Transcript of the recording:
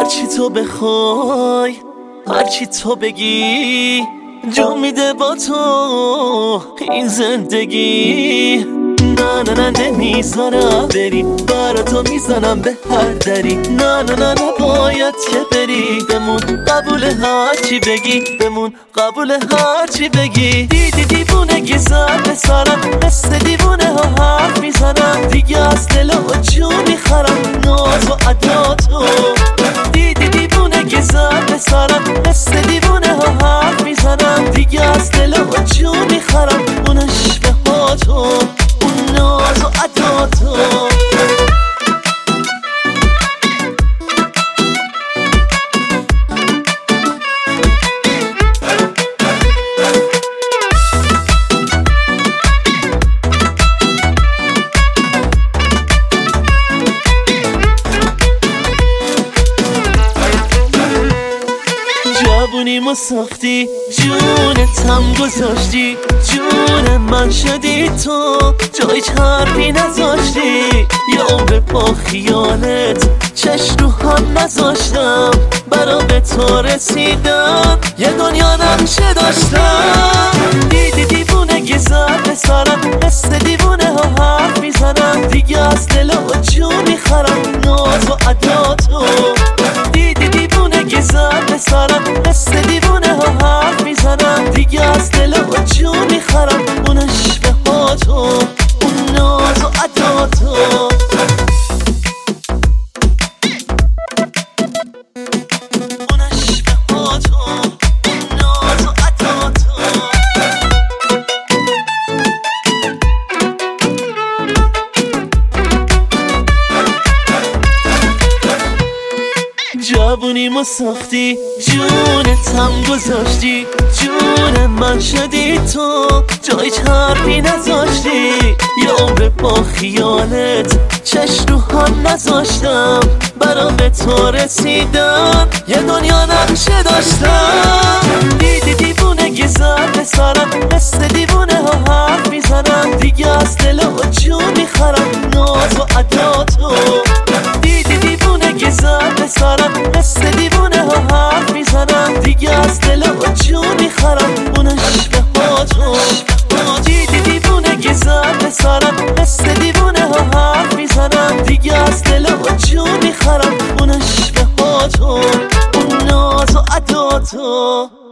هرچی تو بخوای، هرچی تو بگی، جون میده با تو این زندگی. نه نه نه نمیذارم بری، برا تو میزنم به هر دری. نه نه نه نه باید که بری، بمون قبول هرچی بگی، بمون قبول هرچی بگی. دیدی دیوونه گذر به سرم، مثل دیوونه ها حرف میزنم، دیگه از دل و جون میخرم ناز و عداتو. دیدی دیوونه گذر به سرم، مثل دیوونه ها حرف میزنم، دیگه از دل و جون میخرم اون عشق هاتو، اون ناز و عداتو. جوونیمو ساختی، جونتم گذاشتی، جون من شدی تو، جای حرفی نذاشتی. یا به پا خیالت چشم رو هم نذاشتم، برا به تو رسیدم یه دنیا نقشه داشتم. دیدی دیوونه گذر به سرم، مثل دیوونه ها حرف میزنم، دیگه از دل و جون میخرم ناز و عداتو. دیدی دیوونه گذر به سرم، مثل دیوونه ها حرف میزنم، دیگه از دل و جون میخرم اون عشق هاتو، اون ناز و عداتو. اون عشق هاتو، اون ناز و عداتو. جوونیمو ساختی، جونتم گذاشتی، جون من شدی تو، جای حرفی نذاشتی. یا به پا خیالت چشم رو هم نذاشتم، برا به تو رسیدم یه دنیا نقشه داشتم. دیدی دیوونه گذر به سرم، مثل دیوونه ها حرف میزنم، دیگه از دل و جون میخرم ناز و عداتو. دیدی دیوونه گذر به سرم، مثل دیوونه ها حرف میزنم، دیگه از دل و جون میخرم اون عشق هاتو. دیدی دیوونه گذر به سرم، مثل دیوونه ها حرف میزنم، دیگه از دل و جون میخرم اون عشق هاتو، اون ناز و عداتو.